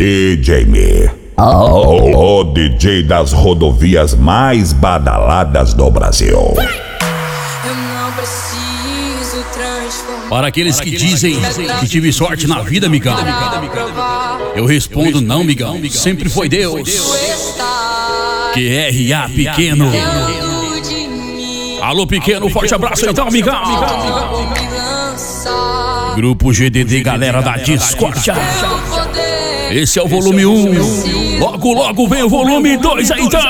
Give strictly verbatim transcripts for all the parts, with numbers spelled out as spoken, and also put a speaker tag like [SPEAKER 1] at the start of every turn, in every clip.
[SPEAKER 1] D J Me, o, o D J das rodovias mais badaladas do Brasil.
[SPEAKER 2] Eu não preciso transformar.
[SPEAKER 3] Para aqueles que dizem que tive sorte na vida, migão, eu respondo não, migão, sempre foi Deus. Q R A Pequeno. Alô, Pequeno, forte abraço então, migão. Grupo G D D, galera da Discórdia. Esse é o volume um. Logo, logo vem o volume dois aí, então.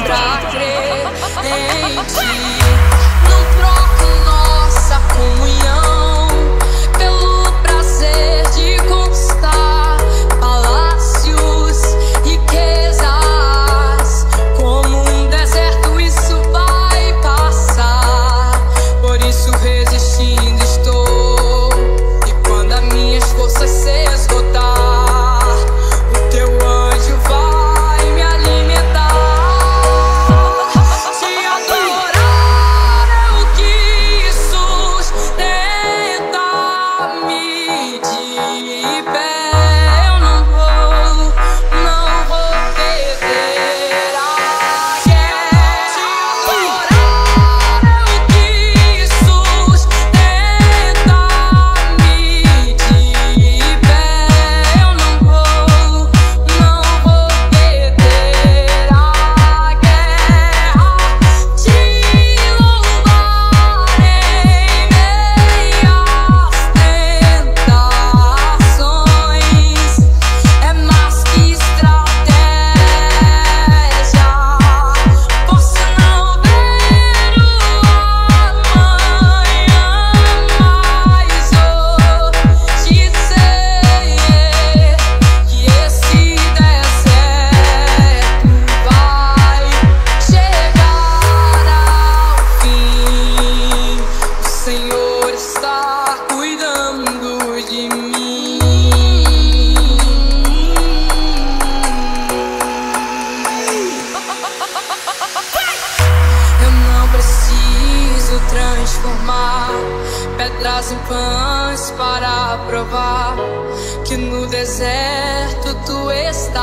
[SPEAKER 2] Transformar pedras em pães para provar que no deserto tu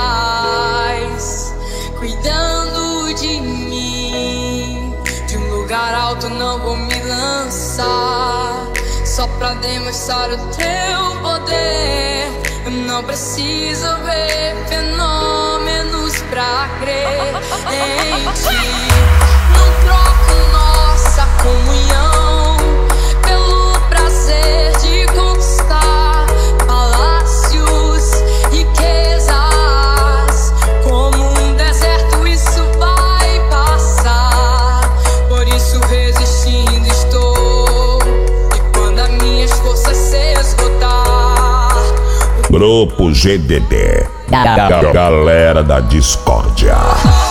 [SPEAKER 2] estás cuidando de mim. De um lugar alto não vou me lançar, só pra demonstrar o teu poder. Eu não preciso ver fenômenos pra crer em ti. Não troco nossa comunhão pelo prazer de conquistar palácios, riquezas. Como um deserto isso vai passar, por isso resistindo estou. E quando as minhas forças se esgotar,
[SPEAKER 1] Grupo G D D, galera da Discórdia.